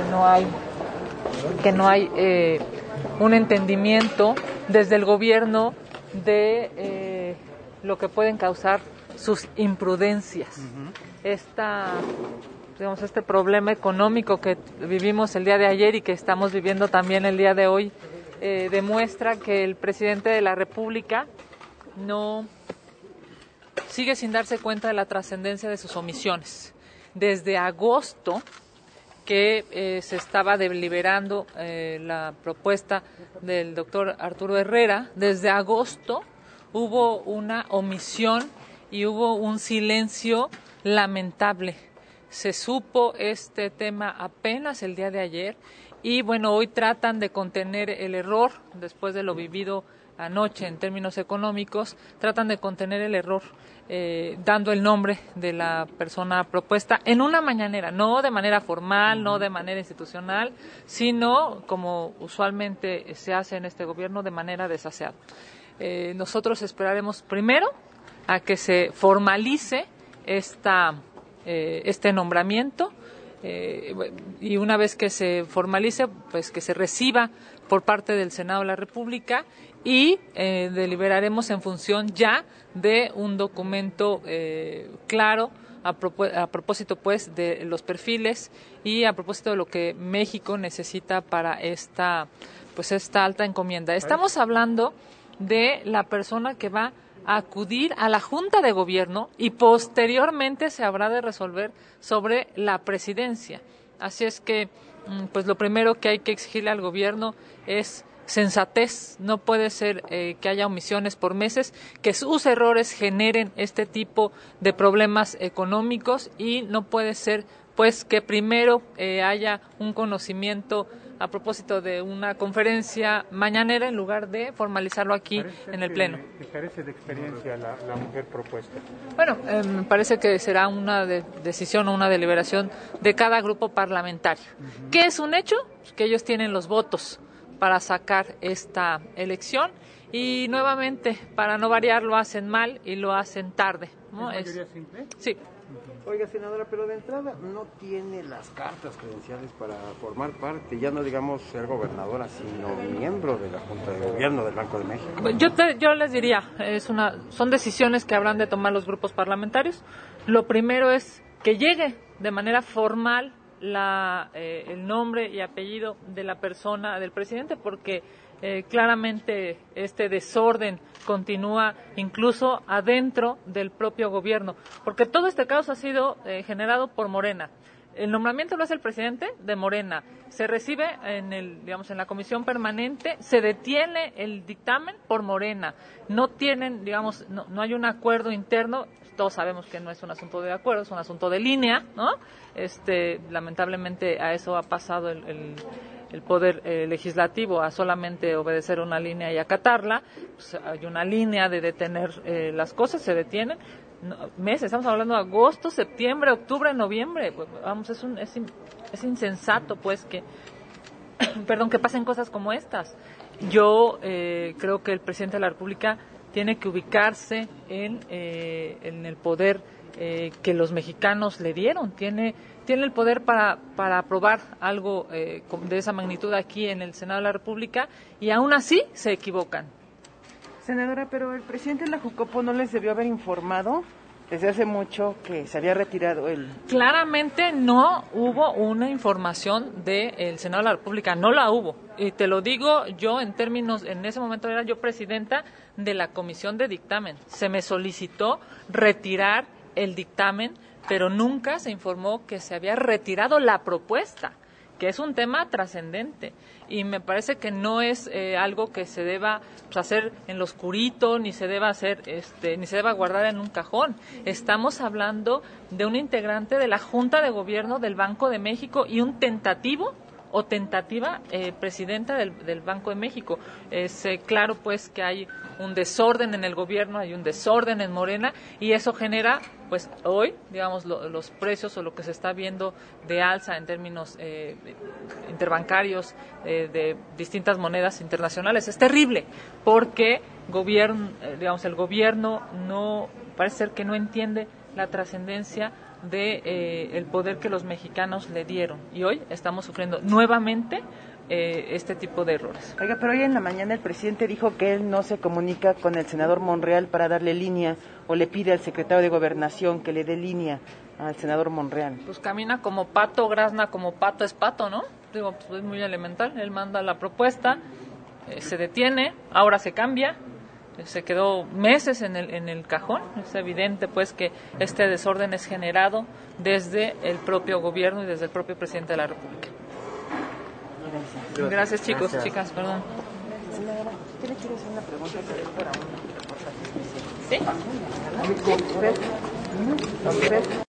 no hay un entendimiento desde el gobierno de lo que pueden causar sus imprudencias. Este problema económico que vivimos el día de ayer y que estamos viviendo también el día de hoy demuestra que el presidente de la República no sigue sin darse cuenta de la trascendencia de sus omisiones. Desde agosto que se estaba deliberando la propuesta del doctor Arturo Herrera, desde agosto hubo una omisión y hubo un silencio lamentable. Se supo este tema apenas el día de ayer y bueno, hoy tratan de contener el error después de lo vivido anoche en términos económicos, tratan de contener el error dando el nombre de la persona propuesta en una mañanera, no de manera formal, no de manera institucional, sino como usualmente se hace en este gobierno, de manera desaseada. Nosotros esperaremos primero a que se formalice este nombramiento y una vez que se formalice, pues que se reciba por parte del Senado de la República y deliberaremos en función ya de un documento claro a propósito pues de los perfiles y a propósito de lo que México necesita para esta alta encomienda. Estamos hablando de la persona que va a acudir a la Junta de Gobierno y posteriormente se habrá de resolver sobre la presidencia. Así es que, pues lo primero que hay que exigirle al gobierno es sensatez. No puede ser que haya omisiones por meses, que sus errores generen este tipo de problemas económicos y no puede ser pues que primero haya un conocimiento a propósito de una conferencia mañanera en lugar de formalizarlo aquí en el Pleno. Carece de experiencia la mujer propuesta. Bueno, me parece que será una decisión o una deliberación de cada grupo parlamentario. ¿Qué es un hecho? Que ellos tienen los votos para sacar esta elección y nuevamente, para no variar, lo hacen mal y lo hacen tarde, ¿no? ¿Es mayoría simple? Sí. Oiga, senadora, pero de entrada no tiene las cartas credenciales para formar parte, ya no digamos ser gobernadora, sino miembro de la Junta de Gobierno del Banco de México. Yo les diría, son decisiones que habrán de tomar los grupos parlamentarios. Lo primero es que llegue de manera formal el nombre y apellido de la persona, del presidente, porque claramente este desorden continúa incluso adentro del propio gobierno, porque todo este caos ha sido generado por Morena. El nombramiento lo hace el presidente de Morena, se recibe en la comisión permanente, se detiene el dictamen por Morena, no hay un acuerdo interno. Todos sabemos que no es un asunto de acuerdo, es un asunto de línea, ¿no? Lamentablemente a eso ha pasado el poder legislativo, a solamente obedecer una línea y acatarla. Pues hay una línea de detener las cosas, se detienen. Meses, estamos hablando de agosto, septiembre, octubre, noviembre. Vamos, es insensato, pues, que pasen cosas como estas. Yo creo que el presidente de la República tiene que ubicarse en el poder que los mexicanos le dieron. Tiene el poder para aprobar algo de esa magnitud aquí en el Senado de la República y aún así se equivocan. Senadora, pero el presidente de la Jucopo no les debió haber informado desde hace mucho que se había retirado el... Claramente no hubo una información del Senado de la República, no la hubo. Y te lo digo yo en ese momento era yo presidenta de la Comisión de Dictamen. Se me solicitó retirar el dictamen, pero nunca se informó que se había retirado la propuesta, que es un tema trascendente. Y me parece que no es algo que se deba hacer en lo oscurito, ni se deba hacer, ni se deba guardar en un cajón. Estamos hablando de un integrante de la Junta de Gobierno del Banco de México y un tentativo o tentativa presidenta del Banco de México. Es claro pues que hay un desorden en el gobierno, hay un desorden en Morena y eso genera pues hoy, digamos, los precios o lo que se está viendo de alza en términos interbancarios de distintas monedas internacionales. Es terrible porque el gobierno no parece ser que no entiende la trascendencia de el poder que los mexicanos le dieron. Y hoy estamos sufriendo nuevamente este tipo de errores. Oiga, pero hoy en la mañana el presidente dijo que él no se comunica con el senador Monreal para darle línea, o le pide al secretario de Gobernación que le dé línea al senador Monreal. Pues camina como pato, grazna como pato, es pato, ¿no? Digo, pues es muy elemental. Él manda la propuesta, se detiene, ahora se cambia, se quedó meses en el cajón. Es evidente, pues, que este desorden es generado desde el propio gobierno y desde el propio presidente de la República. Gracias, chicos, chicas, perdón. Senadora, ¿usted le quiere hacer una pregunta para un reportaje especial? ¿Sí? ¿A usted?